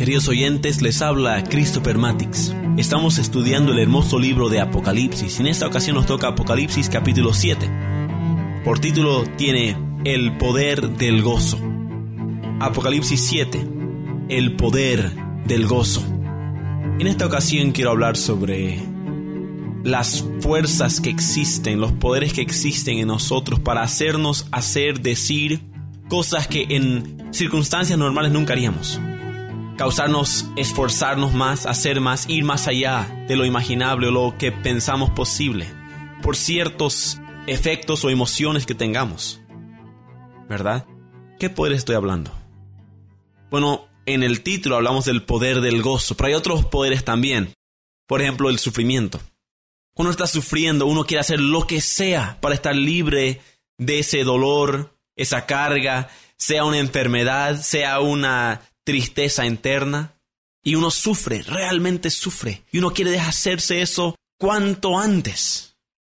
Queridos oyentes, les habla Christopher Matix. Estamos estudiando el hermoso libro de Apocalipsis. En esta ocasión nos toca Apocalipsis capítulo 7. Por título tiene El poder del gozo. Apocalipsis 7, el poder del gozo. En esta ocasión quiero hablar sobre las fuerzas que existen, los poderes que existen en nosotros para hacernos hacer, decir cosas que en circunstancias normales nunca haríamos. Causarnos esforzarnos más, hacer más, ir más allá de lo imaginable o lo que pensamos posible por ciertos efectos o emociones que tengamos. ¿Verdad? ¿Qué poder estoy hablando? Bueno, en el título hablamos del poder del gozo, pero hay otros poderes también. Por ejemplo, el sufrimiento. Uno está sufriendo, uno quiere hacer lo que sea para estar libre de ese dolor, esa carga, sea una enfermedad, sea una tristeza interna, y uno sufre, realmente sufre, y uno quiere deshacerse eso cuanto antes.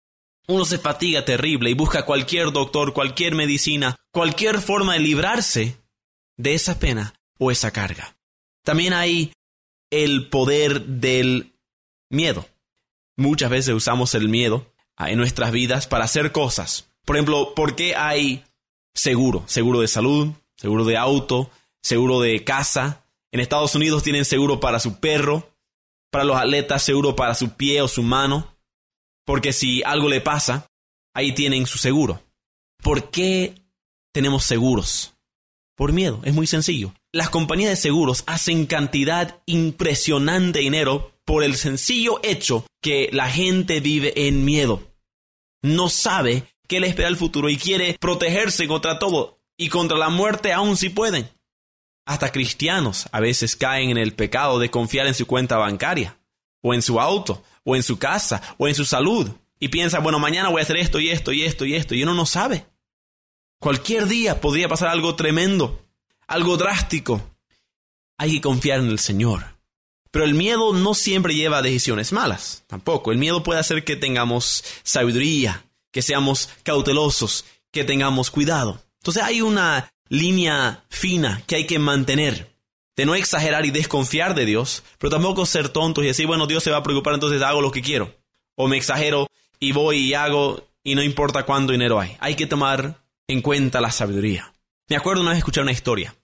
Uno se fatiga terrible y busca cualquier doctor, cualquier medicina, cualquier forma de librarse de esa pena o esa carga. También hay el poder del miedo. Muchas veces usamos el miedo en nuestras vidas para hacer cosas. Por ejemplo, ¿por qué hay seguro? Seguro de salud, seguro de auto, seguro de casa. En Estados Unidos tienen seguro para su perro, para los atletas seguro para su pie o su mano, porque si algo le pasa, ahí tienen su seguro. ¿Por qué tenemos seguros? Por miedo, es muy sencillo. Las compañías de seguros hacen cantidad impresionante de dinero por el sencillo hecho que la gente vive en miedo. No sabe qué le espera el futuro y quiere protegerse contra todo y contra la muerte aún si pueden. Hasta cristianos a veces caen en el pecado de confiar en su cuenta bancaria, o en su auto, o en su casa, o en su salud. Y piensan, bueno, mañana voy a hacer esto y esto y esto y esto. Y uno no sabe. Cualquier día podría pasar algo tremendo, algo drástico. Hay que confiar en el Señor. Pero el miedo no siempre lleva a decisiones malas, tampoco. El miedo puede hacer que tengamos sabiduría, que seamos cautelosos, que tengamos cuidado. Entonces hay una línea fina que hay que mantener, de no exagerar y desconfiar de Dios, pero tampoco ser tontos y decir, bueno, Dios se va a preocupar, entonces hago lo que quiero. O me exagero y voy y hago y no importa cuánto dinero hay. Hay que tomar en cuenta la sabiduría. Me acuerdo una vez escuchar una historia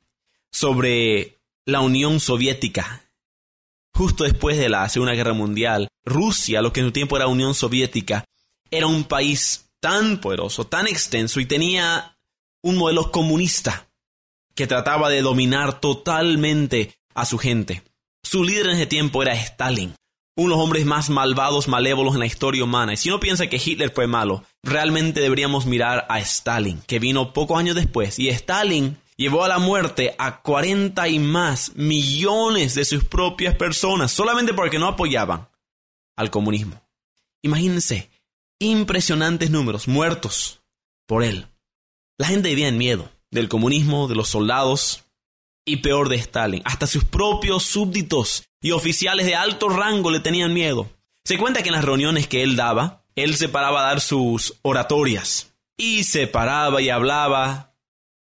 sobre la Unión Soviética. Justo después de la Segunda Guerra Mundial, Rusia, lo que en su tiempo era Unión Soviética, era un país tan poderoso, tan extenso y tenía un modelo comunista que trataba de dominar totalmente a su gente. Su líder en ese tiempo era Stalin, uno de los hombres más malvados, malévolos en la historia humana. Y si uno piensa que Hitler fue malo, realmente deberíamos mirar a Stalin, que vino pocos años después. Y Stalin llevó a la muerte a 40 y más millones de sus propias personas, solamente porque no apoyaban al comunismo. Imagínense, impresionantes números muertos por él. La gente vivía en miedo del comunismo, de los soldados y peor de Stalin. Hasta sus propios súbditos y oficiales de alto rango le tenían miedo. Se cuenta que en las reuniones que él daba, él se paraba a dar sus oratorias. Y se paraba y hablaba.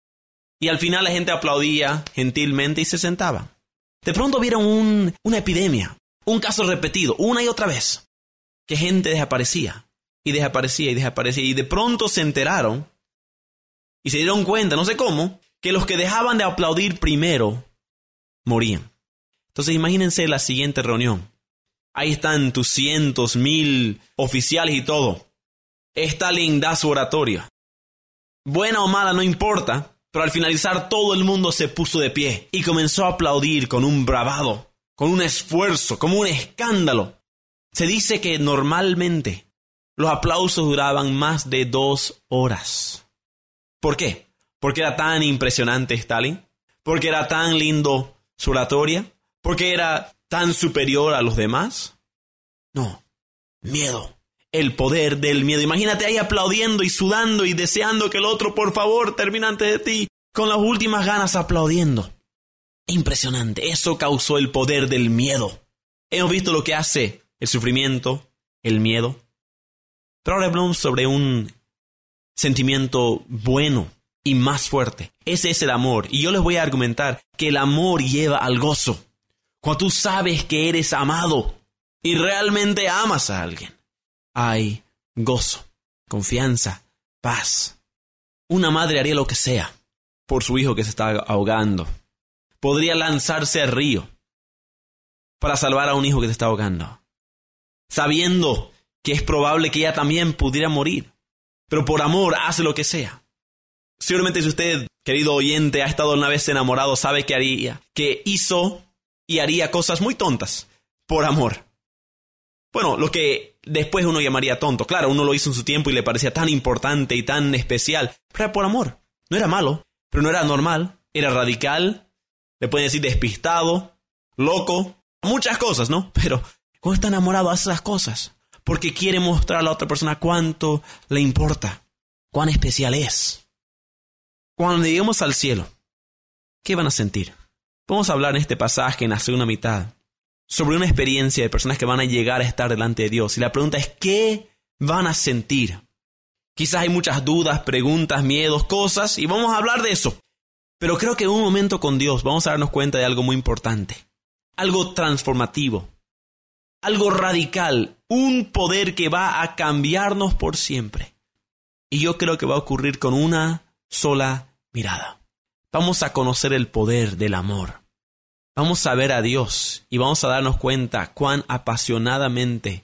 Y al final la gente aplaudía gentilmente y se sentaba. De pronto vieron una epidemia, un caso repetido, una y otra vez. Que gente desaparecía y desaparecía y desaparecía. Y de pronto se enteraron y se dieron cuenta, no sé cómo, que los que dejaban de aplaudir primero morían. Entonces imagínense la siguiente reunión. Ahí están tus cientos, 1000 oficiales y todo. Stalin da su oratoria. Buena o mala, no importa, pero al finalizar todo el mundo se puso de pie y comenzó a aplaudir con un bravado, con un esfuerzo, como un escándalo. Se dice que normalmente los aplausos duraban más de 2 horas. ¿Por qué? ¿Porque era tan impresionante Stalin? ¿Porque era tan lindo su oratoria? ¿Porque era tan superior a los demás? No, miedo. El poder del miedo. Imagínate ahí aplaudiendo y sudando y deseando que el otro, por favor, termine antes de ti, con las últimas ganas aplaudiendo. Impresionante. Eso causó el poder del miedo. Hemos visto lo que hace el sufrimiento, el miedo. Pero ahora hablamos sobre un sentimiento bueno y más fuerte. Ese es el amor. Y yo les voy a argumentar que el amor lleva al gozo. cuando tú sabes que eres amado y realmente amas a alguien, hay gozo, confianza, paz. Una madre haría lo que sea por su hijo que se está ahogando. Podría lanzarse al río para salvar a un hijo que se está ahogando, sabiendo que es probable que ella también pudiera morir, pero por amor hace lo que sea. Seguramente si usted, querido oyente, ha estado una vez enamorado, sabe que hizo y haría cosas muy tontas por amor. Bueno, lo que después uno llamaría tonto. Claro, uno lo hizo en su tiempo y le parecía tan importante y tan especial, pero era por amor. No era malo, pero no era normal, era radical, le pueden decir despistado, loco, muchas cosas, ¿no? Pero cuando está enamorado hace esas cosas porque quiere mostrar a la otra persona cuánto le importa, cuán especial es. Cuando lleguemos al cielo, ¿qué van a sentir? Vamos a hablar en este pasaje, en la segunda mitad, sobre una experiencia de personas que van a llegar a estar delante de Dios. Y la pregunta es, ¿qué van a sentir? Quizás hay muchas dudas, preguntas, miedos, cosas, y vamos a hablar de eso. Pero creo que en un momento con Dios vamos a darnos cuenta de algo muy importante. Algo transformativo. Algo radical. Un poder que va a cambiarnos por siempre. Y yo creo que va a ocurrir con una sola mirada. Vamos a conocer el poder del amor. Vamos a ver a Dios y vamos a darnos cuenta cuán apasionadamente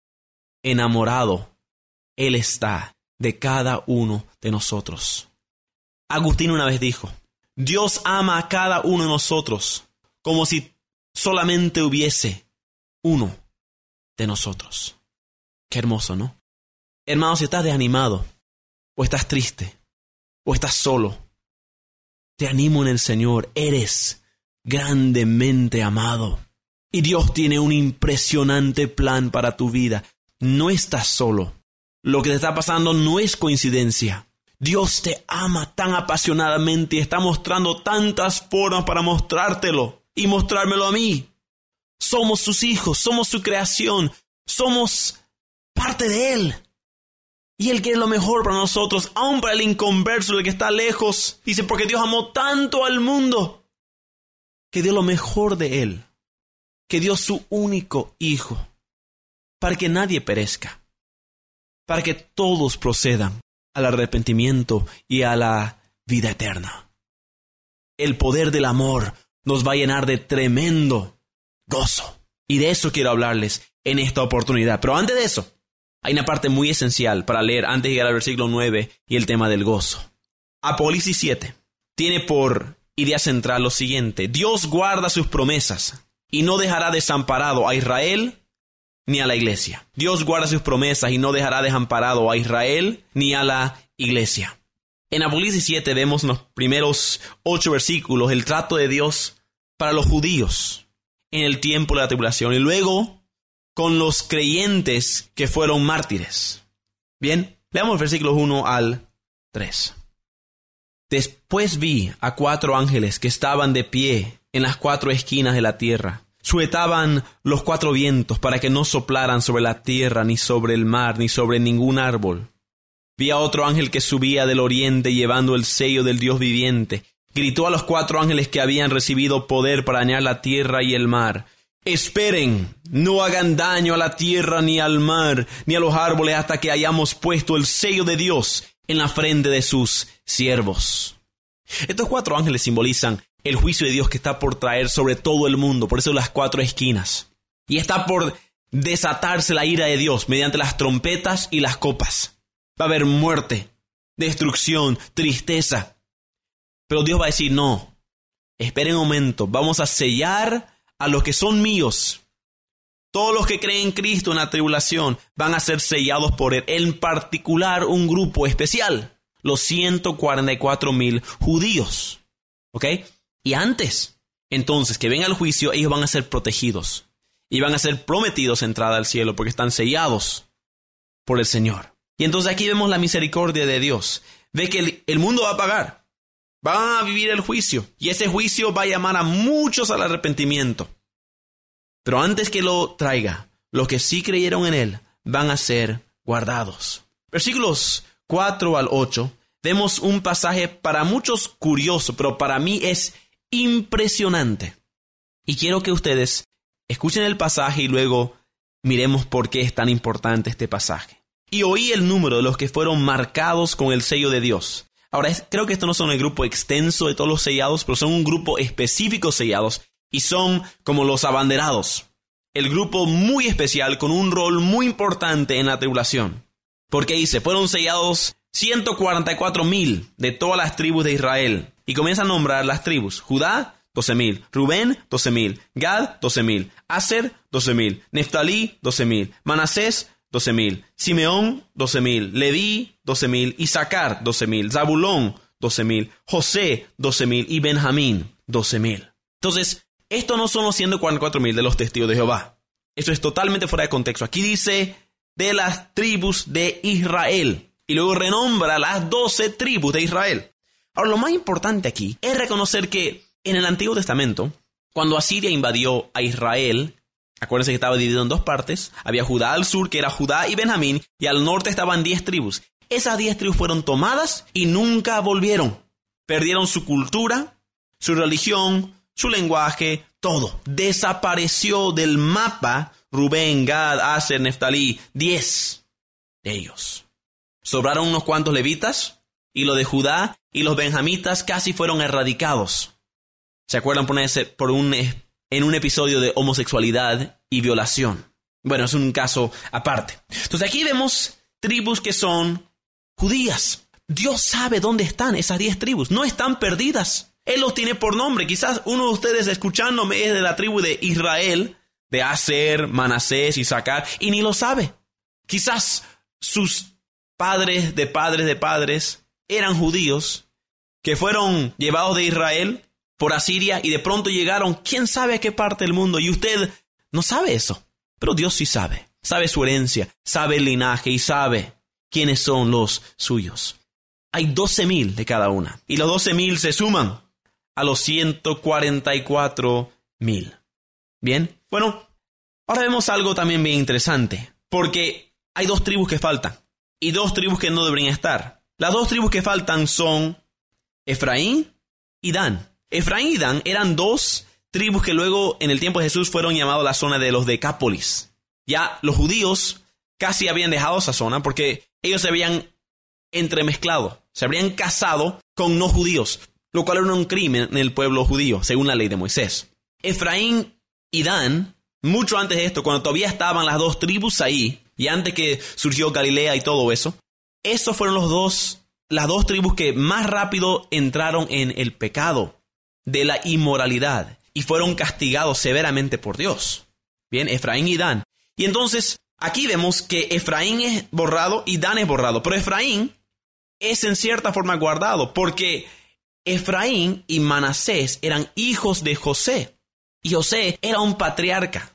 enamorado Él está de cada uno de nosotros. Agustín una vez dijo, Dios ama a cada uno de nosotros como si solamente hubiese uno de nosotros. Qué hermoso, ¿no? Hermano, si estás desanimado, o estás triste, o estás solo, te animo en el Señor, eres grandemente amado. Y Dios tiene un impresionante plan para tu vida. No estás solo. Lo que te está pasando no es coincidencia. Dios te ama tan apasionadamente y está mostrando tantas formas para mostrártelo y mostrármelo a mí. Somos sus hijos, somos su creación, somos parte de Él. Y Él quiere lo mejor para nosotros, aun para el inconverso, el que está lejos. Dice, porque Dios amó tanto al mundo, que dio lo mejor de Él, que dio su único Hijo, para que nadie perezca, para que todos procedan al arrepentimiento y a la vida eterna. El poder del amor nos va a llenar de tremendo gozo. Y de eso quiero hablarles en esta oportunidad. Pero antes de eso, hay una parte muy esencial para leer antes de llegar al versículo 9 y el tema del gozo. Apocalipsis 7 tiene por idea central lo siguiente. Dios guarda sus promesas y no dejará desamparado a Israel ni a la iglesia. Dios guarda sus promesas y no dejará desamparado a Israel ni a la iglesia. En Apocalipsis 7 vemos en los primeros 8 versículos el trato de Dios para los judíos en el tiempo de la tribulación y luego con los creyentes que fueron mártires. Bien, leamos versículos 1 al 3. Después vi a 4 ángeles que estaban de pie en las 4 esquinas de la tierra. Sujetaban los 4 vientos para que no soplaran sobre la tierra, ni sobre el mar, ni sobre ningún árbol. Vi a otro ángel que subía del oriente llevando el sello del Dios viviente. Gritó a los 4 ángeles que habían recibido poder para dañar la tierra y el mar. Esperen, no hagan daño a la tierra, ni al mar, ni a los árboles hasta que hayamos puesto el sello de Dios en la frente de sus siervos. Estos 4 ángeles simbolizan el juicio de Dios que está por traer sobre todo el mundo, por eso las 4 esquinas. Y está por desatarse la ira de Dios mediante las trompetas y las copas. Va a haber muerte, destrucción, tristeza. Pero Dios va a decir, no, esperen un momento, vamos a sellar a los que son míos. Todos los que creen en Cristo en la tribulación van a ser sellados por Él. En particular, un grupo especial, los 144,000 judíos. ¿Ok? Y antes, entonces, que venga el juicio, ellos van a ser protegidos. Y van a ser prometidos entrada al cielo porque están sellados por el Señor. Y entonces aquí vemos la misericordia de Dios. Ve que el mundo va a pagar. Van a vivir el juicio. Y ese juicio va a llamar a muchos al arrepentimiento. Pero antes que lo traiga, los que sí creyeron en Él van a ser guardados. Versículos 4 al 8, vemos un pasaje para muchos curioso, pero para mí es impresionante. Y quiero que ustedes escuchen el pasaje y luego miremos por qué es tan importante este pasaje. Y oí el número de los que fueron marcados con el sello de Dios. Ahora, creo que estos no son el grupo extenso de todos los sellados, pero son un grupo específico sellados y son como los abanderados. El grupo muy especial con un rol muy importante en la tribulación. Porque dice, fueron sellados 144,000 de todas las tribus de Israel. Y comienza a nombrar las tribus. Judá, 12,000. Rubén, 12,000. Gad, 12,000. Aser, 12,000. Neftalí, 12,000. Manasés, 12,000. Simeón, 12,000. Leví, 12,000. Isaacar, 12,000. Zabulón, 12,000. José, 12,000. Y Benjamín, 12,000. Entonces, estos no son los 144,000 de los testigos de Jehová. Esto es totalmente fuera de contexto. Aquí dice de las tribus de Israel. Y luego renombra las 12 tribus de Israel. Ahora, lo más importante aquí es reconocer que en el Antiguo Testamento, cuando Asiria invadió a Israel, acuérdense que estaba dividido en dos partes. Había Judá al sur, que era Judá y Benjamín, y al norte estaban 10 tribus. Esas 10 tribus fueron tomadas y nunca volvieron. Perdieron su cultura, su religión, su lenguaje, todo. Desapareció del mapa Rubén, Gad, Aser, Neftalí, 10 de ellos. Sobraron unos cuantos levitas, y los de Judá y los benjamitas casi fueron erradicados. ¿Se acuerdan en un episodio de homosexualidad y violación? Bueno, es un caso aparte. Entonces aquí vemos tribus que son judías. Dios sabe dónde están esas 10 tribus. No están perdidas. Él los tiene por nombre. Quizás uno de ustedes escuchándome es de la tribu de Israel, de Aser, Manasés, Isaacar, y ni lo sabe. Quizás sus padres de padres eran judíos que fueron llevados de Israel por Asiria y de pronto llegaron quién sabe a qué parte del mundo y usted no sabe eso. Pero Dios sí sabe. Sabe su herencia, sabe el linaje y sabe quiénes son los suyos. Hay 12,000 de cada una y los 12,000 se suman a los 144,000. Bien, bueno, ahora vemos algo también bien interesante porque hay 2 tribus que faltan y 2 tribus que no deberían estar. Las 2 tribus que faltan son Efraín y Dan. Efraín y Dan eran 2 tribus que luego en el tiempo de Jesús fueron llamados la zona de los Decápolis. Ya los judíos casi habían dejado esa zona porque ellos se habían entremezclado, se habrían casado con no judíos, lo cual era un crimen en el pueblo judío, según la ley de Moisés. Efraín y Dan, mucho antes de esto, cuando todavía estaban las 2 tribus ahí, y antes que surgió Galilea y todo eso, esos fueron las 2 tribus que más rápido entraron en el pecado de la inmoralidad y fueron castigados severamente por Dios. Bien, Efraín y Dan. Y entonces, aquí vemos que Efraín es borrado y Dan es borrado. Pero Efraín es en cierta forma guardado porque Efraín y Manasés eran hijos de José. Y José era un patriarca.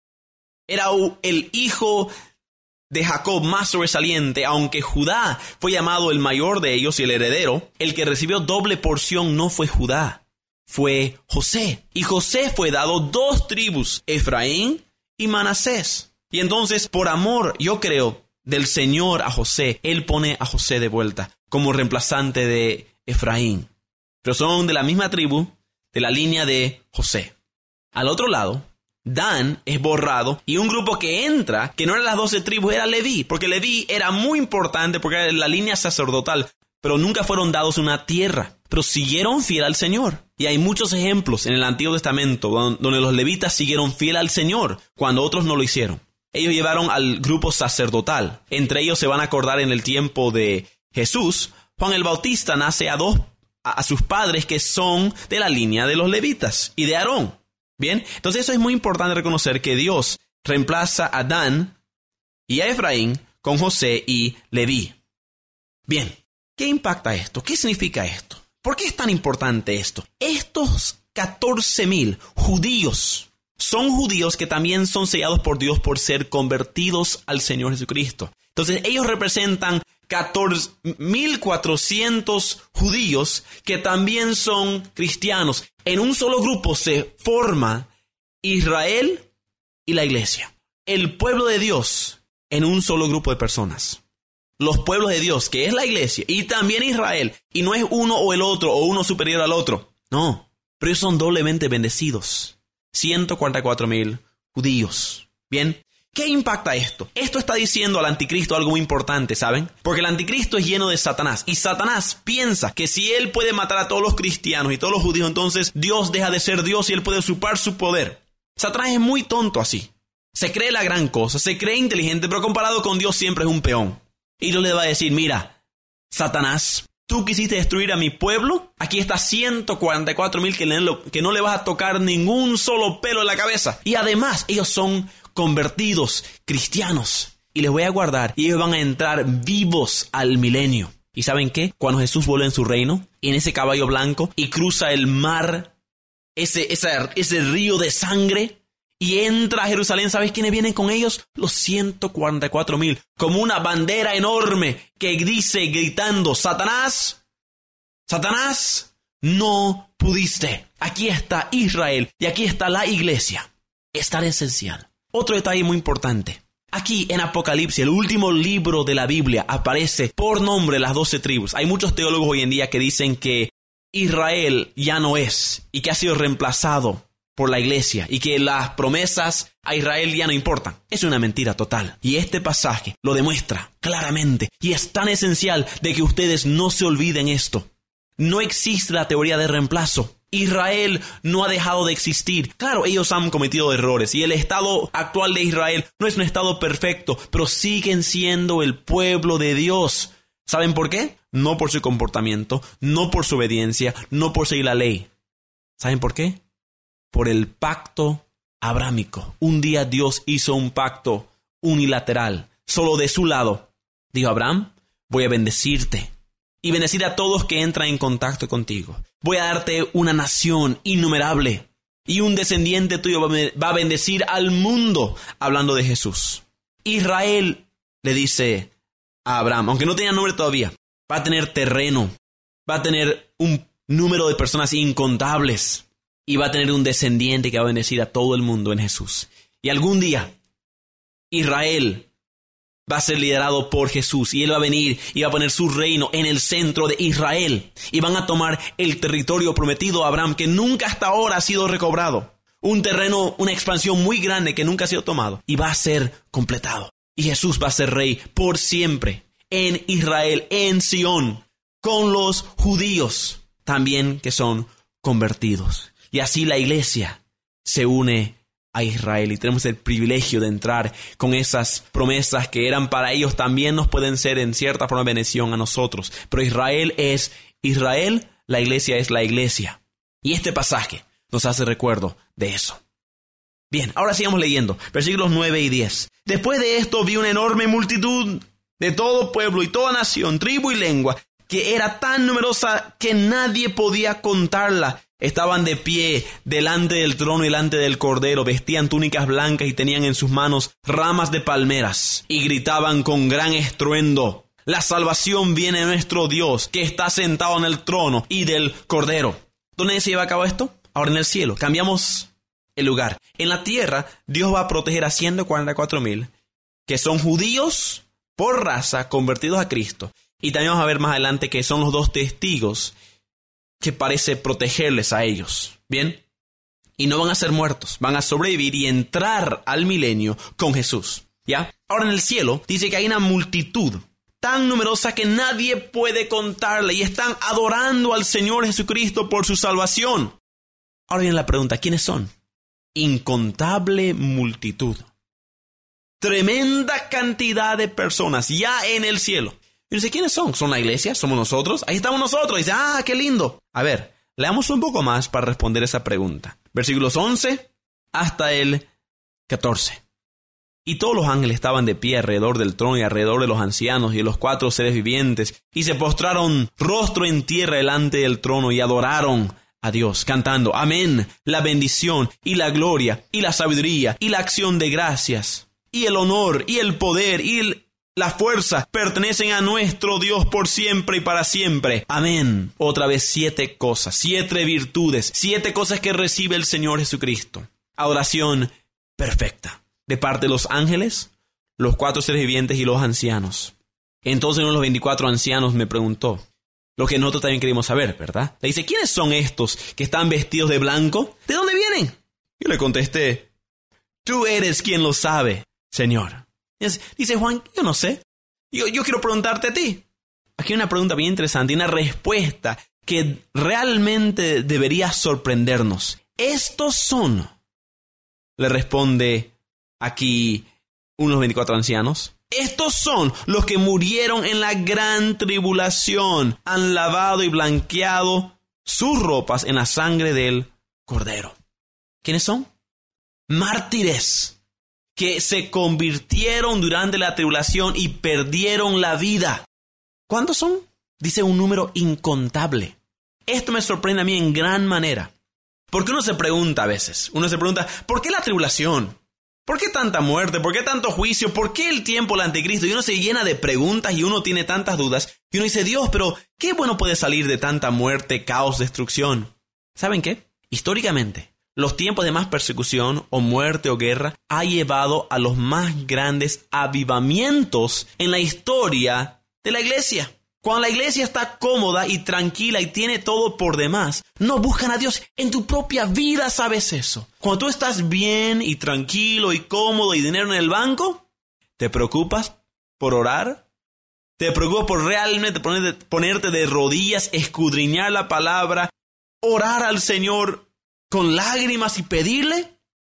Era el hijo de Jacob más sobresaliente, aunque Judá fue llamado el mayor de ellos y el heredero, el que recibió doble porción no fue Judá, fue José. Y José fue dado 2 tribus, Efraín y Manasés. Y entonces, por amor, yo creo, del Señor a José, Él pone a José de vuelta como reemplazante de Efraín. Pero son de la misma tribu, de la línea de José. Al otro lado, Dan es borrado y un grupo que entra, que no eran las 12 tribus, era Leví, porque Leví era muy importante porque era la línea sacerdotal, pero nunca fueron dados una tierra, pero siguieron fiel al Señor. Y hay muchos ejemplos en el Antiguo Testamento donde los levitas siguieron fiel al Señor cuando otros no lo hicieron. Ellos llevaron al grupo sacerdotal. Entre ellos se van a acordar en el tiempo de Jesús, Juan el Bautista nace a sus padres que son de la línea de los levitas y de Aarón. Bien, entonces eso es muy importante reconocer que Dios reemplaza a Dan y a Efraín con José y Leví. Bien, ¿qué impacta esto? ¿Qué significa esto? ¿Por qué es tan importante esto? Estos 14,000 judíos son judíos que también son sellados por Dios por ser convertidos al Señor Jesucristo. Entonces ellos representan 14,400 judíos que también son cristianos. En un solo grupo se forma Israel y la iglesia. El pueblo de Dios en un solo grupo de personas. Los pueblos de Dios, que es la iglesia, y también Israel. Y no es uno o el otro, o uno superior al otro. No, pero ellos son doblemente bendecidos. 144,000 judíos. Bien, ¿qué impacta esto? Esto está diciendo al anticristo algo muy importante, ¿saben? Porque el anticristo es lleno de Satanás. Y Satanás piensa que si él puede matar a todos los cristianos y todos los judíos, entonces Dios deja de ser Dios y él puede usurpar su poder. Satanás es muy tonto así. Se cree la gran cosa, se cree inteligente, pero comparado con Dios siempre es un peón. Y Dios le va a decir, mira, Satanás, tú quisiste destruir a mi pueblo, aquí está 144,000 que no le vas a tocar ningún solo pelo en la cabeza. Y además, ellos son convertidos, cristianos. Y les voy a guardar y ellos van a entrar vivos al milenio. ¿Y saben qué? Cuando Jesús vuelve en su reino, en ese caballo blanco, y cruza el mar, ese río de sangre, y entra a Jerusalén, ¿sabes quiénes vienen con ellos? Los 144,000, como una bandera enorme que dice gritando, Satanás, Satanás, no pudiste. Aquí está Israel y aquí está la iglesia. Es tan esencial. Otro detalle muy importante. Aquí en Apocalipsis, el último libro de la Biblia, aparece por nombre las 12 tribus. Hay muchos teólogos hoy en día que dicen que Israel ya no es y que ha sido reemplazado por la iglesia y que las promesas a Israel ya no importan. Es una mentira total. Y este pasaje lo demuestra claramente. Y es tan esencial de que ustedes no se olviden esto. No existe la teoría de reemplazo. Israel no ha dejado de existir. Claro, ellos han cometido errores y el estado actual de Israel no es un estado perfecto, pero siguen siendo el pueblo de Dios. ¿Saben por qué? No por su comportamiento, no por su obediencia, no por seguir la ley. ¿Saben por qué? Por el pacto abrámico. Un día Dios hizo un pacto unilateral, solo de su lado. Dijo Abraham, voy a bendecirte y bendecir a todos que entran en contacto contigo. Voy a darte una nación innumerable y un descendiente tuyo va a bendecir al mundo, hablando de Jesús. Israel le dice a Abraham, aunque no tenía nombre todavía, va a tener terreno, va a tener un número de personas incontables. Y va a tener un descendiente que va a bendecir a todo el mundo en Jesús. Y algún día, Israel va a ser liderado por Jesús. Y Él va a venir y va a poner su reino en el centro de Israel. Y van a tomar el territorio prometido a Abraham, que nunca hasta ahora ha sido recobrado. Un terreno, una expansión muy grande que nunca ha sido tomado. Y va a ser completado. Y Jesús va a ser rey por siempre en Israel, en Sion, con los judíos también que son convertidos. Y así la iglesia se une a Israel y tenemos el privilegio de entrar con esas promesas que eran para ellos, también nos pueden ser en cierta forma bendición a nosotros. Pero Israel es Israel, la iglesia es la iglesia. Y este pasaje nos hace recuerdo de eso. Bien, ahora sigamos leyendo, versículos 9 y 10. Después de esto vi una enorme multitud de todo pueblo y toda nación, tribu y lengua, que era tan numerosa que nadie podía contarla. Estaban de pie delante del trono y delante del Cordero, vestían túnicas blancas y tenían en sus manos ramas de palmeras, y gritaban con gran estruendo, la salvación viene de nuestro Dios, que está sentado en el trono y del Cordero. ¿Dónde se lleva a cabo esto? Ahora en el cielo. Cambiamos el lugar. En la tierra, Dios va a proteger a 144,000, que son judíos por raza, convertidos a Cristo. Y también vamos a ver más adelante que son los 2 testigos que parece protegerles a ellos. ¿Bien? Y no van a ser muertos, van a sobrevivir y entrar al milenio con Jesús. ¿Ya? Ahora en el cielo dice que hay una multitud tan numerosa que nadie puede contarla y están adorando al Señor Jesucristo por su salvación. Ahora viene la pregunta, ¿quiénes son? Incontable multitud. Tremenda cantidad de personas ya en el cielo. Y dice, ¿quiénes son? ¿Son la iglesia? ¿Somos nosotros? Ahí estamos nosotros. Y dice, qué lindo. A ver, leamos un poco más para responder esa pregunta. Versículos 11 hasta el 14. Y todos los ángeles estaban de pie alrededor del trono y alrededor de los ancianos y de los 4 seres vivientes, y se postraron rostro en tierra delante del trono y adoraron a Dios, cantando, amén, la bendición y la gloria y la sabiduría y la acción de gracias y el honor y el poder y la fuerza pertenecen a nuestro Dios por siempre y para siempre. Amén. Otra vez 7 cosas, 7 virtudes, 7 cosas que recibe el Señor Jesucristo. Adoración perfecta de parte de los ángeles, los 4 seres vivientes y los ancianos. Entonces uno de los 24 ancianos me preguntó, lo que nosotros también queríamos saber, ¿verdad? Le dice, ¿quiénes son estos que están vestidos de blanco? ¿De dónde vienen? Yo le contesté, tú eres quien lo sabe, Señor. Dice Juan, yo no sé. Yo quiero preguntarte a ti. Aquí hay una pregunta bien interesante y una respuesta que realmente debería sorprendernos. Estos son, le responde aquí unos 24 ancianos. Estos son los que murieron en la gran tribulación. Han lavado y blanqueado sus ropas en la sangre del Cordero. ¿Quiénes son? Mártires que se convirtieron durante la tribulación y perdieron la vida. ¿Cuántos son? Dice un número incontable. Esto me sorprende a mí en gran manera. Porque uno se pregunta a veces, ¿por qué la tribulación? ¿Por qué tanta muerte? ¿Por qué tanto juicio? ¿Por qué el tiempo del anticristo? Y uno se llena de preguntas y uno tiene tantas dudas. Y uno dice, Dios, pero ¿qué bueno puede salir de tanta muerte, caos, destrucción? ¿Saben qué? Históricamente, los tiempos de más persecución o muerte o guerra ha llevado a los más grandes avivamientos en la historia de la iglesia. Cuando la iglesia está cómoda y tranquila y tiene todo por demás, no buscan a Dios. En tu propia vida sabes eso. Cuando tú estás bien y tranquilo y cómodo y dinero en el banco, ¿te preocupas por orar? ¿Te preocupas por realmente ponerte de rodillas, escudriñar la palabra, orar al Señor con lágrimas y pedirle?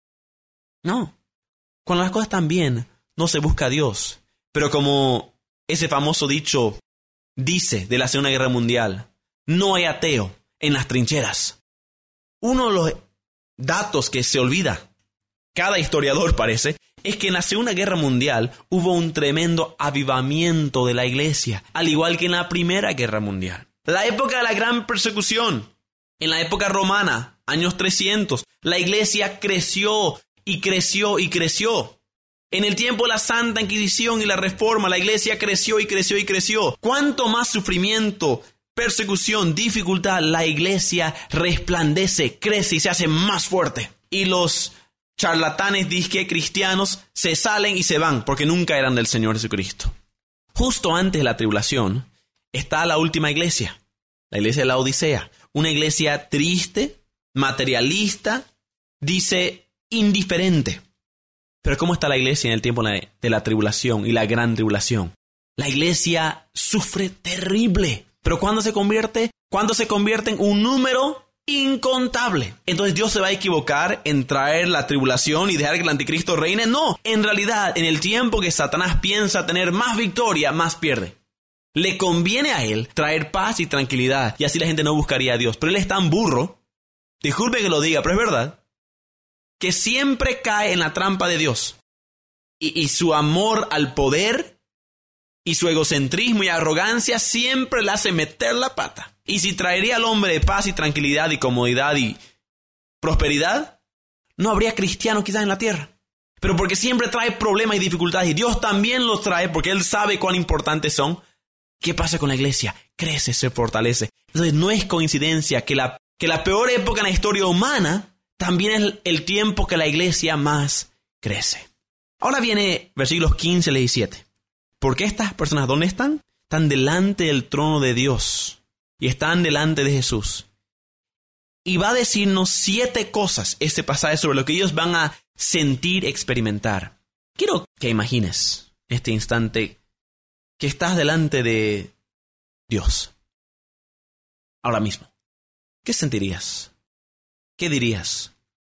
No. Cuando las cosas están bien, no se busca a Dios. Pero como ese famoso dicho dice de la Segunda Guerra Mundial, no hay ateo en las trincheras. Uno de los datos que se olvida, cada historiador parece, es que en la Segunda Guerra Mundial hubo un tremendo avivamiento de la iglesia, al igual que en la Primera Guerra Mundial. La época de la gran persecución, en la época romana, años 300, la iglesia creció y creció y creció. En el tiempo de la Santa Inquisición y la Reforma, la iglesia creció y creció y creció. Cuanto más sufrimiento, persecución, dificultad, la iglesia resplandece, crece y se hace más fuerte. Y los charlatanes disque cristianos se salen y se van porque nunca eran del Señor Jesucristo. Justo antes de la tribulación está la última iglesia, la iglesia de la Odisea. Una iglesia triste, materialista, dice indiferente. Pero ¿cómo está la iglesia en el tiempo de la tribulación y la gran tribulación? La iglesia sufre terrible. Pero ¿cuándo se convierte? Cuando se convierte en un número incontable. Entonces Dios se va a equivocar en traer la tribulación y dejar que el anticristo reine. No, en realidad, en el tiempo que Satanás piensa tener más victoria, más pierde. Le conviene a él traer paz y tranquilidad. Y así la gente no buscaría a Dios. Pero él es tan burro, disculpe que lo diga, pero es verdad, que siempre cae en la trampa de Dios. Y su amor al poder y su egocentrismo y arrogancia siempre le hace meter la pata. Y si traería al hombre de paz y tranquilidad y comodidad y prosperidad, no habría cristianos quizás en la tierra. Pero porque siempre trae problemas y dificultades y Dios también los trae porque Él sabe cuán importantes son. ¿Qué pasa con la iglesia? Crece, se fortalece. Entonces no es coincidencia que la peor época en la historia humana también es el tiempo que la iglesia más crece. Ahora viene versículos 15 al 17. Porque estas personas, ¿dónde están? Están delante del trono de Dios. Y están delante de Jesús. Y va a decirnos 7 cosas este pasaje sobre lo que ellos van a sentir, experimentar. Quiero que imagines este instante que estás delante de Dios. Ahora mismo. ¿Qué sentirías? ¿Qué dirías?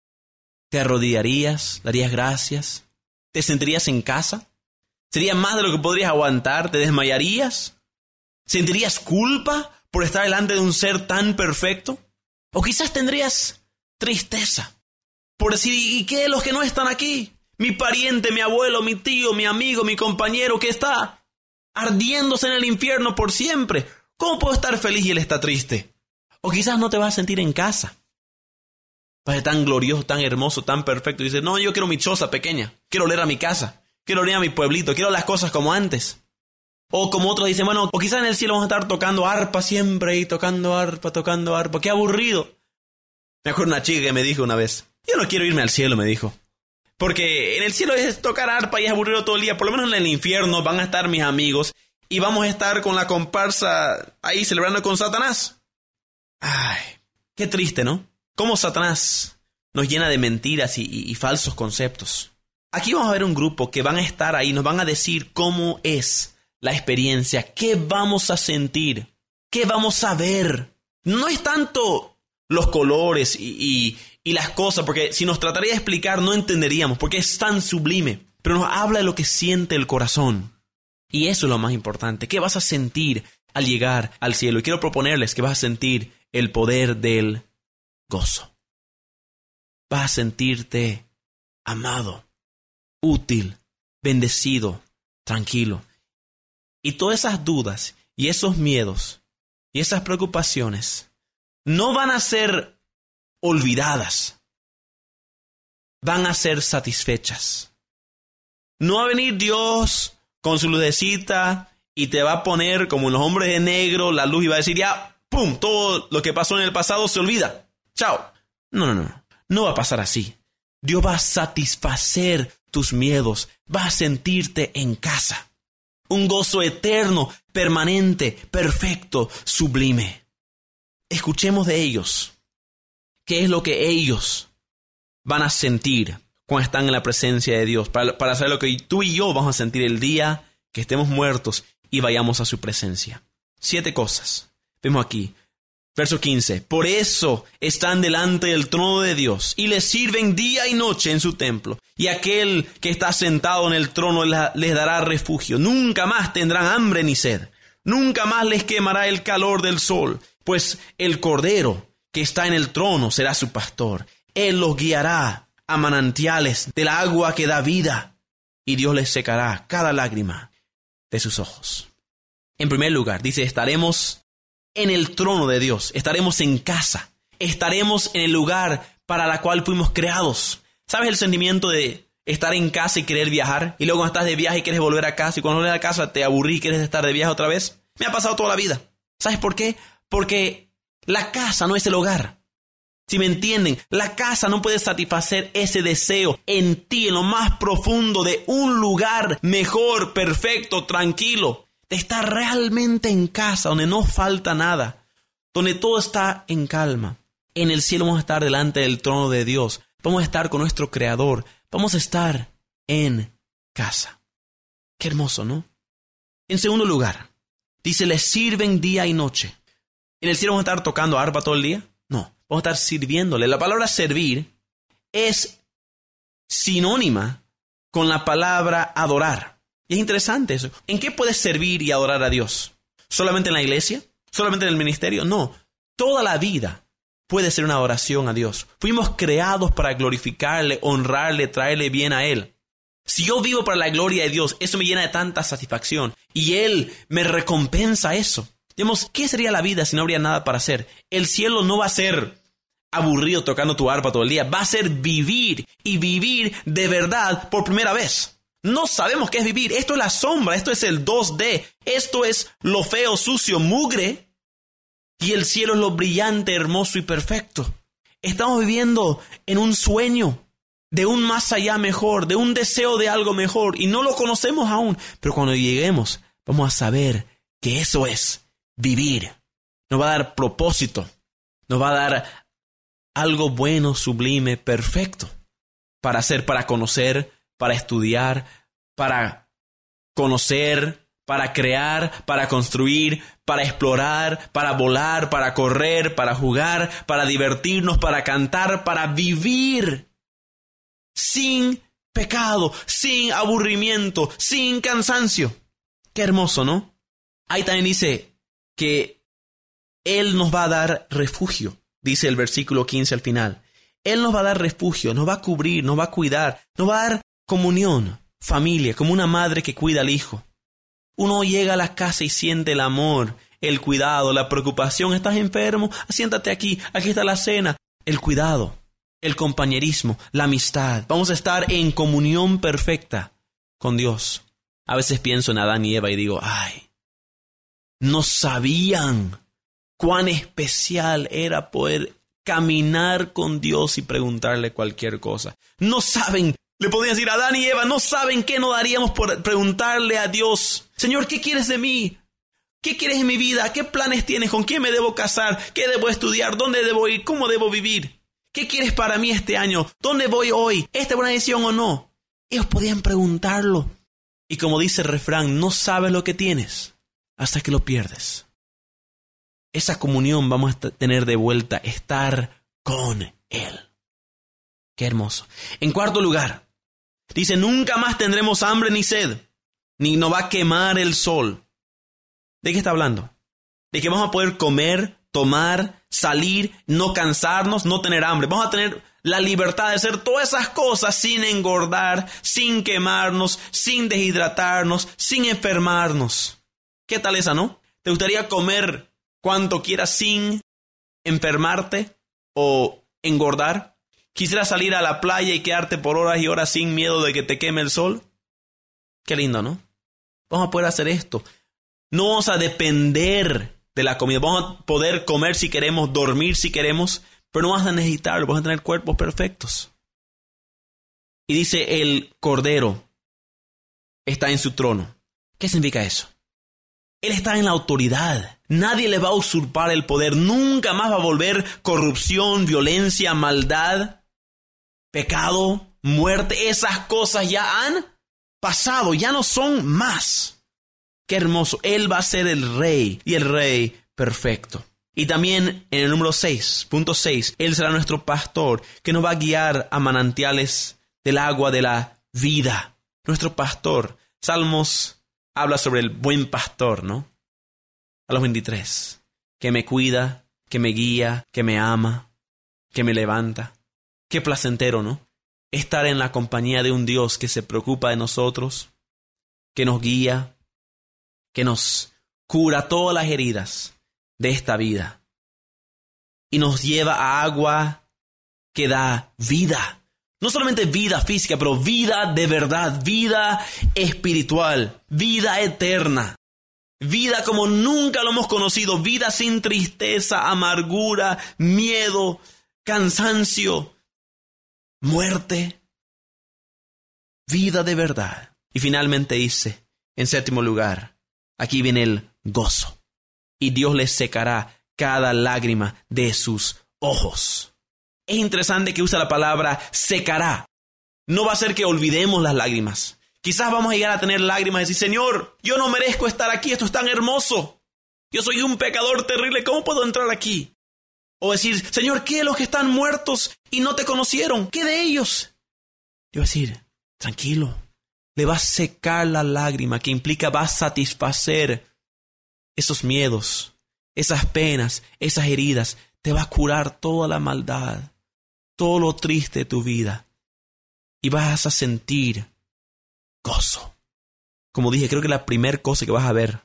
¿Te arrodillarías? ¿Darías gracias? ¿Te sentirías en casa? ¿Sería más de lo que podrías aguantar? ¿Te desmayarías? ¿Sentirías culpa por estar delante de un ser tan perfecto? O quizás tendrías tristeza por decir, ¿y qué de los que no están aquí? Mi pariente, mi abuelo, mi tío, mi amigo, mi compañero que está ardiéndose en el infierno por siempre. ¿Cómo puedo estar feliz y él está triste? O quizás no te vas a sentir en casa. Padre tan glorioso, tan hermoso, tan perfecto. Y dices, no, yo quiero mi choza pequeña. Quiero oler a mi casa. Quiero oler a mi pueblito. Quiero las cosas como antes. O como otros dicen, bueno, o quizás en el cielo vamos a estar tocando arpa siempre y tocando arpa. ¡Qué aburrido! Me acuerdo una chica que me dijo una vez, yo no quiero irme al cielo, me dijo. Porque en el cielo es tocar arpa y es aburrido todo el día. Por lo menos en el infierno van a estar mis amigos y vamos a estar con la comparsa ahí celebrando con Satanás. Ay, qué triste, ¿no? Cómo Satanás nos llena de mentiras y falsos conceptos. Aquí vamos a ver un grupo que van a estar ahí, nos van a decir cómo es la experiencia, qué vamos a sentir, qué vamos a ver. No es tanto los colores y las cosas, porque si nos trataría de explicar no entenderíamos, porque es tan sublime. Pero nos habla de lo que siente el corazón. Y eso es lo más importante. ¿Qué vas a sentir al llegar al cielo? Y quiero proponerles que vas a sentir el poder del gozo. Vas a sentirte amado, útil, bendecido, tranquilo. Y todas esas dudas y esos miedos y esas preocupaciones no van a ser olvidadas. Van a ser satisfechas. No va a venir Dios con su lucecita y te va a poner como en los hombres de negro la luz y va a decir ya, ¡pum! Todo lo que pasó en el pasado se olvida. ¡Chao! No. No va a pasar así. Dios va a satisfacer tus miedos. Vas a sentirte en casa. Un gozo eterno, permanente, perfecto, sublime. Escuchemos de ellos. ¿Qué es lo que ellos van a sentir cuando están en la presencia de Dios? Para saber lo que tú y yo vamos a sentir el día que estemos muertos y vayamos a su presencia. 7 cosas. Vemos aquí. Verso 15. Por eso están delante del trono de Dios y les sirven día y noche en su templo. Y aquel que está sentado en el trono les dará refugio. Nunca más tendrán hambre ni sed. Nunca más les quemará el calor del sol. Pues el Cordero que está en el trono será su pastor. Él los guiará a manantiales del agua que da vida. Y Dios les secará cada lágrima de sus ojos. En primer lugar, dice, estaremos en el trono de Dios. Estaremos en casa. Estaremos en el lugar para la cual fuimos creados. ¿Sabes el sentimiento de estar en casa y querer viajar? Y luego cuando estás de viaje y quieres volver a casa. Y cuando vuelves a casa te aburrí y quieres estar de viaje otra vez. Me ha pasado toda la vida. ¿Sabes por qué? Porque la casa no es el hogar. Si me entienden, la casa no puede satisfacer ese deseo en ti, en lo más profundo de un lugar mejor, perfecto, tranquilo. De estar realmente en casa, donde no falta nada, donde todo está en calma. En el cielo vamos a estar delante del trono de Dios. Vamos a estar con nuestro Creador. Vamos a estar en casa. Qué hermoso, ¿no? En segundo lugar, dice, les sirven día y noche. ¿En el cielo vamos a estar tocando arpa todo el día? No, vamos a estar sirviéndole. La palabra servir es sinónima con la palabra adorar. Y es interesante eso. ¿En qué puedes servir y adorar a Dios? ¿Solamente en la iglesia? ¿Solamente en el ministerio? No. Toda la vida puede ser una adoración a Dios. Fuimos creados para glorificarle, honrarle, traerle bien a Él. Si yo vivo para la gloria de Dios, eso me llena de tanta satisfacción. Y Él me recompensa eso. Digamos, ¿qué sería la vida si no habría nada para hacer? El cielo no va a ser aburrido tocando tu arpa todo el día. Va a ser vivir y vivir de verdad por primera vez. No sabemos qué es vivir. Esto es la sombra. Esto es el 2D. Esto es lo feo, sucio, mugre. Y el cielo es lo brillante, hermoso y perfecto. Estamos viviendo en un sueño de un más allá mejor, de un deseo de algo mejor. Y no lo conocemos aún. Pero cuando lleguemos, vamos a saber que eso es vivir. Nos va a dar propósito. Nos va a dar algo bueno, sublime, perfecto. Para hacer, para conocer, para estudiar, para conocer, para crear, para construir, para explorar, para volar, para correr, para jugar, para divertirnos, para cantar, para vivir sin pecado, sin aburrimiento, sin cansancio. Qué hermoso, ¿no? Ahí también dice que Él nos va a dar refugio, dice el versículo 15 al final. Él nos va a dar refugio, nos va a cubrir, nos va a cuidar, nos va a dar comunión, familia, como una madre que cuida al hijo. Uno llega a la casa y siente el amor, el cuidado, la preocupación. ¿Estás enfermo? Siéntate aquí, aquí está la cena. El cuidado, el compañerismo, la amistad. Vamos a estar en comunión perfecta con Dios. A veces pienso en Adán y Eva y digo, ay, no sabían cuán especial era poder caminar con Dios y preguntarle cualquier cosa. No saben. Le podrían decir a Adán y Eva, no saben qué nos daríamos por preguntarle a Dios. Señor, ¿qué quieres de mí? ¿Qué quieres en mi vida? ¿Qué planes tienes? ¿Con quién me debo casar? ¿Qué debo estudiar? ¿Dónde debo ir? ¿Cómo debo vivir? ¿Qué quieres para mí este año? ¿Dónde voy hoy? ¿Esta es buena decisión o no? Ellos podían preguntarlo. Y como dice el refrán, no sabes lo que tienes hasta que lo pierdes. Esa comunión vamos a tener de vuelta, estar con Él. Qué hermoso. En cuarto lugar, dice, nunca más tendremos hambre ni sed, ni nos va a quemar el sol. ¿De qué está hablando? De que vamos a poder comer, tomar, salir, no cansarnos, no tener hambre. Vamos a tener la libertad de hacer todas esas cosas sin engordar, sin quemarnos, sin deshidratarnos, sin enfermarnos. ¿Qué tal esa, no? ¿Te gustaría comer cuanto quieras sin enfermarte o engordar? ¿Quisieras salir a la playa y quedarte por horas y horas sin miedo de que te queme el sol? Qué lindo, ¿no? Vamos a poder hacer esto. No vamos a depender de la comida. Vamos a poder comer si queremos, dormir si queremos, pero no vamos a necesitarlo. Vamos a tener cuerpos perfectos. Y dice, el Cordero está en su trono. ¿Qué significa eso? Él está en la autoridad. Nadie le va a usurpar el poder. Nunca más va a volver corrupción, violencia, maldad, pecado, muerte. Esas cosas ya han pasado, ya no son más. Qué hermoso. Él va a ser el rey y el rey perfecto. Y también en el número 6.6, Él será nuestro pastor que nos va a guiar a manantiales del agua de la vida. Nuestro pastor. Salmos habla sobre el buen pastor, ¿no? A los 23. Que me cuida, que me guía, que me ama, que me levanta. Qué placentero, ¿no? Estar en la compañía de un Dios que se preocupa de nosotros, que nos guía, que nos cura todas las heridas de esta vida y nos lleva a agua que da vida. No solamente vida física, pero vida de verdad, vida espiritual, vida eterna, vida como nunca lo hemos conocido, vida sin tristeza, amargura, miedo, cansancio, muerte, vida de verdad. Y finalmente dice, en séptimo lugar, aquí viene el gozo. Y Dios les secará cada lágrima de sus ojos. Es interesante que usa la palabra secará. No va a ser que olvidemos las lágrimas. Quizás vamos a llegar a tener lágrimas y decir, Señor, yo no merezco estar aquí, esto es tan hermoso. Yo soy un pecador terrible, ¿cómo puedo entrar aquí? O decir, Señor, ¿qué de los que están muertos y no te conocieron? ¿Qué de ellos? Yo voy a decir, tranquilo, le va a secar la lágrima, que implica va a satisfacer esos miedos, esas penas, esas heridas. Te va a curar toda la maldad, todo lo triste de tu vida. Y vas a sentir gozo. Como dije, creo que la primera cosa que vas a ver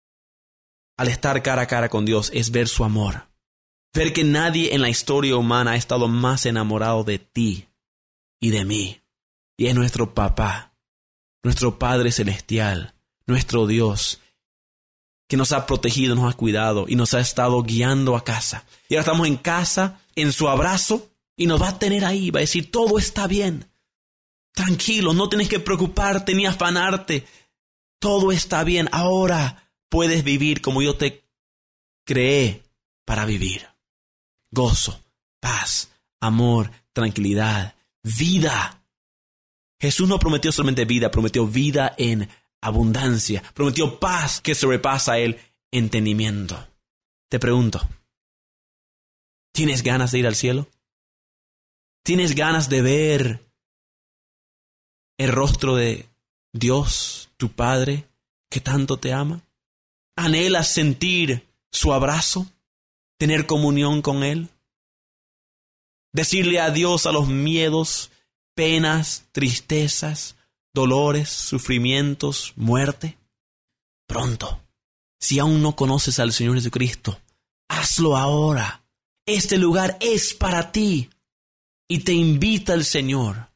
al estar cara a cara con Dios es ver su amor. Ver que nadie en la historia humana ha estado más enamorado de ti y de mí. Y es nuestro papá, nuestro Padre Celestial, nuestro Dios, que nos ha protegido, nos ha cuidado y nos ha estado guiando a casa. Y ahora estamos en casa, en su abrazo, y nos va a tener ahí, va a decir, todo está bien. Tranquilo, no tienes que preocuparte ni afanarte. Todo está bien. Ahora puedes vivir como yo te creé para vivir. Gozo, paz, amor, tranquilidad, vida. Jesús no prometió solamente vida, prometió vida en abundancia. Prometió paz que sobrepasa el entendimiento. Te pregunto, ¿tienes ganas de ir al cielo? ¿Tienes ganas de ver el rostro de Dios, tu Padre, que tanto te ama? ¿Anhelas sentir su abrazo? ¿Tener comunión con Él? ¿Decirle adiós a los miedos, penas, tristezas, dolores, sufrimientos, muerte? Pronto, si aún no conoces al Señor Jesucristo, hazlo ahora. Este lugar es para ti. Y te invita el Señor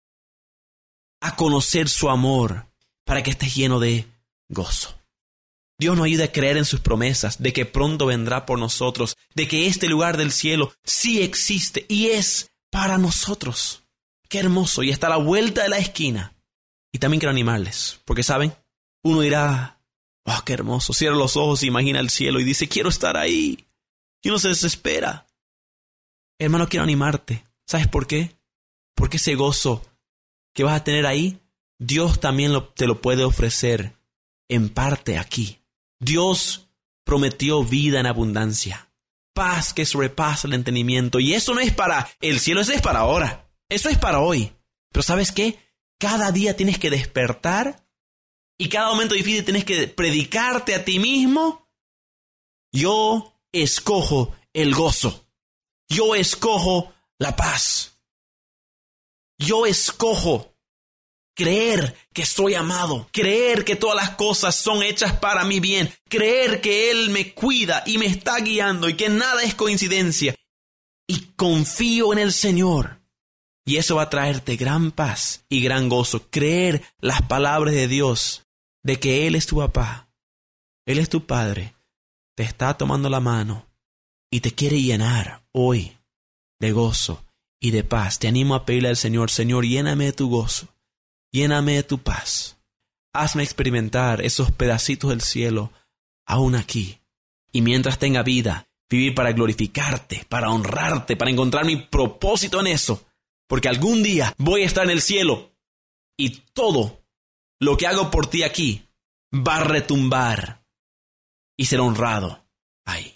a conocer su amor para que estés lleno de gozo. Dios nos ayuda a creer en sus promesas de que pronto vendrá por nosotros, de que este lugar del cielo sí existe y es para nosotros. Qué hermoso, y está a la vuelta de la esquina. Y también quiero animarles, porque ¿saben? Uno dirá, oh, qué hermoso, cierra los ojos, imagina el cielo y dice, quiero estar ahí. Y uno se desespera. Hermano, quiero animarte. ¿Sabes por qué? Porque ese gozo que vas a tener ahí, Dios también te lo puede ofrecer en parte aquí. Dios prometió vida en abundancia, paz que sobrepasa el entendimiento. Y eso no es para el cielo, eso es para ahora. Eso es para hoy. Pero ¿sabes qué? Cada día tienes que despertar y cada momento difícil tienes que predicarte a ti mismo. Yo escojo el gozo. Yo escojo la paz. Yo escojo creer que soy amado, creer que todas las cosas son hechas para mi bien, creer que Él me cuida y me está guiando y que nada es coincidencia. Y confío en el Señor. Y eso va a traerte gran paz y gran gozo. Creer las palabras de Dios, de que Él es tu papá, Él es tu Padre, te está tomando la mano y te quiere llenar hoy de gozo y de paz. Te animo a pedirle al Señor, Señor, lléname de tu gozo, lléname de tu paz. Hazme experimentar esos pedacitos del cielo aún aquí. Y mientras tenga vida, vivir para glorificarte, para honrarte, para encontrar mi propósito en eso. Porque algún día voy a estar en el cielo y todo lo que hago por ti aquí va a retumbar y ser honrado ahí.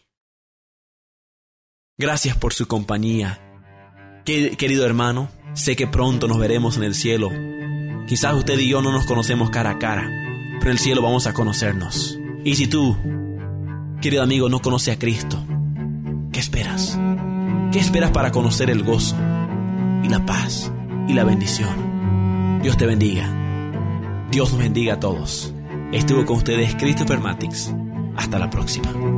Gracias por su compañía. Querido hermano, sé que pronto nos veremos en el cielo. Quizás usted y yo no nos conocemos cara a cara, pero en el cielo vamos a conocernos. Y si tú, querido amigo, no conoces a Cristo, ¿qué esperas? ¿Qué esperas para conocer el gozo y la paz y la bendición? Dios te bendiga. Dios nos bendiga a todos. Estuvo con ustedes Christopher Matix. Hasta la próxima.